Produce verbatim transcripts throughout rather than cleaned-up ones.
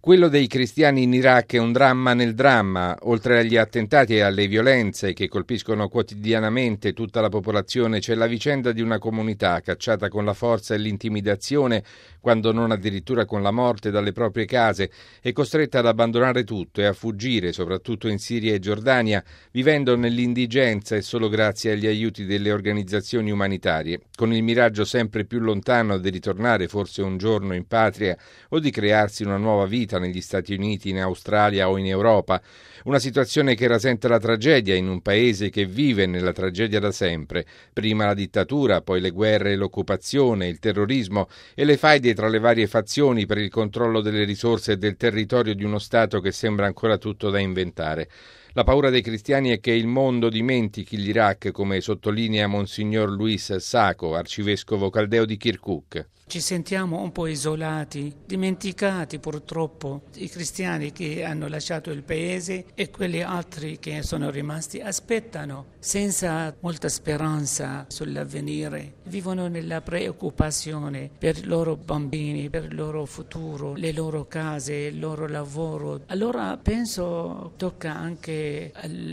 Quello dei cristiani in Iraq è un dramma nel dramma. Oltre agli attentati e alle violenze che colpiscono quotidianamente tutta la popolazione, c'è la vicenda di una comunità cacciata con la forza e l'intimidazione, quando non addirittura con la morte, dalle proprie case e costretta ad abbandonare tutto e a fuggire, soprattutto in Siria e Giordania, vivendo nell'indigenza e solo grazie agli aiuti delle organizzazioni umanitarie, con il miraggio sempre più lontano di ritornare forse un giorno in patria o di crearsi una nuova vita negli Stati Uniti, in Australia o in Europa. Una situazione che rasenta la tragedia in un paese che vive nella tragedia da sempre. Prima la dittatura, poi le guerre e l'occupazione, il terrorismo e le faide tra le varie fazioni per il controllo delle risorse e del territorio di uno Stato che sembra ancora tutto da inventare. La paura dei cristiani è che il mondo dimentichi l'Iraq, come sottolinea Monsignor Luis Sacco, arcivescovo caldeo di Kirkuk. Ci sentiamo un po' isolati, dimenticati purtroppo. I cristiani che hanno lasciato il paese e quelli altri che sono rimasti aspettano senza molta speranza sull'avvenire. Vivono nella preoccupazione per i loro bambini, per il loro futuro, le loro case, il loro lavoro. Allora penso tocca anche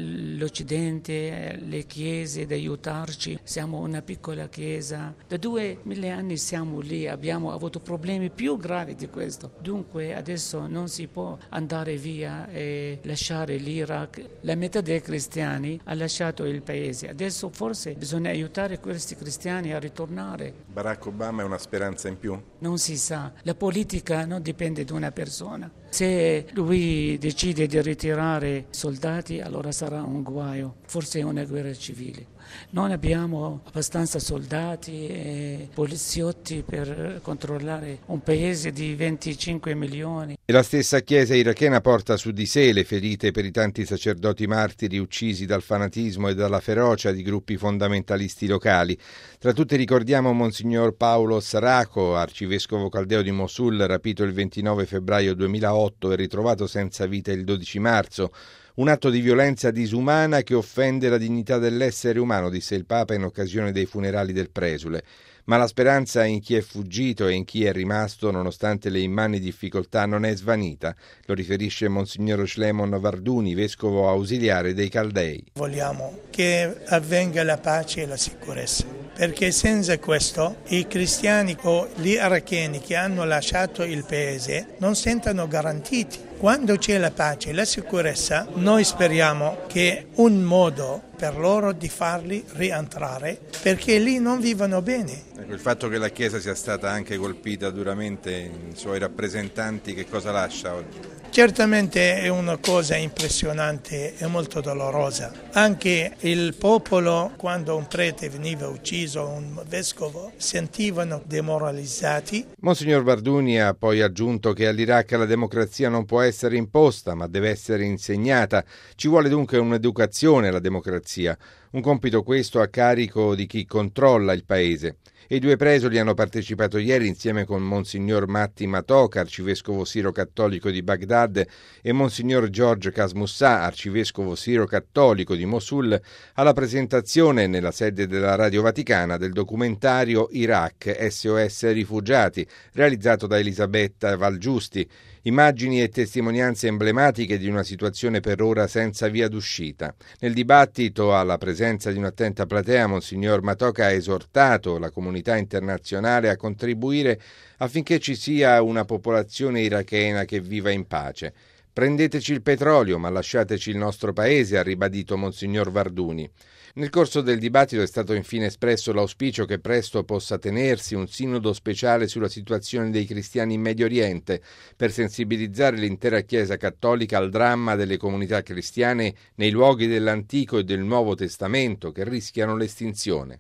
all'Occidente, alle chiese, di aiutarci. Siamo una piccola chiesa, da duemila anni siamo lì. Abbiamo avuto problemi più gravi di questo. Dunque adesso non si può andare via e lasciare l'Iraq. La metà dei cristiani ha lasciato il paese. Adesso forse bisogna aiutare questi cristiani a ritornare. Barack Obama è una speranza in più? Non si sa. La politica non dipende da una persona. Se lui decide di ritirare soldati, allora sarà un guaio, forse una guerra civile. Non abbiamo abbastanza soldati e poliziotti per controllare un paese di venticinque milioni. E la stessa Chiesa irachena porta su di sé le ferite per i tanti sacerdoti martiri uccisi dal fanatismo e dalla ferocia di gruppi fondamentalisti locali. Tra tutti ricordiamo Monsignor Paolo Saraco, arcivescovo caldeo di Mosul, rapito il ventinove febbraio duemilaotto e ritrovato senza vita il dodici marzo. Un atto di violenza disumana che offende la dignità dell'essere umano, disse il Papa in occasione dei funerali del presule. Ma la speranza in chi è fuggito e in chi è rimasto, nonostante le immani difficoltà, non è svanita. Lo riferisce Monsignor Shlemon Varduni, vescovo ausiliare dei Caldei. Vogliamo che avvenga la pace e la sicurezza, perché senza questo i cristiani o gli iracheni che hanno lasciato il paese non sentono garantiti. Quando c'è la pace e la sicurezza, noi speriamo che un modo per loro di farli rientrare, perché lì non vivono bene. Ecco, il fatto che la Chiesa sia stata anche colpita duramente, i suoi rappresentanti, che cosa lascia oggi? Certamente è una cosa impressionante e molto dolorosa. Anche il popolo, quando un prete veniva ucciso, un vescovo, sentivano demoralizzati. Monsignor Varduni ha poi aggiunto che all'Iraq la democrazia non può essere imposta, ma deve essere insegnata. Ci vuole dunque un'educazione alla democrazia, un compito questo a carico di chi controlla il paese. E i due presoli hanno partecipato ieri insieme con Monsignor Matti Matoca, arcivescovo siro-cattolico di Baghdad, e Monsignor George Casmussà, arcivescovo siro-cattolico di Mosul, alla presentazione nella sede della Radio Vaticana del documentario Iraq, S O S Rifugiati, realizzato da Elisabetta Valgiusti. Immagini e testimonianze emblematiche di una situazione per ora senza via d'uscita. Nel dibattito, alla presenza di un'attenta platea, Monsignor Matoca ha esortato la comunità internazionale a contribuire affinché ci sia una popolazione irachena che viva in pace. Prendeteci il petrolio, ma lasciateci il nostro paese, ha ribadito Monsignor Varduni. Nel corso del dibattito è stato infine espresso l'auspicio che presto possa tenersi un sinodo speciale sulla situazione dei cristiani in Medio Oriente per sensibilizzare l'intera Chiesa cattolica al dramma delle comunità cristiane nei luoghi dell'Antico e del Nuovo Testamento che rischiano l'estinzione.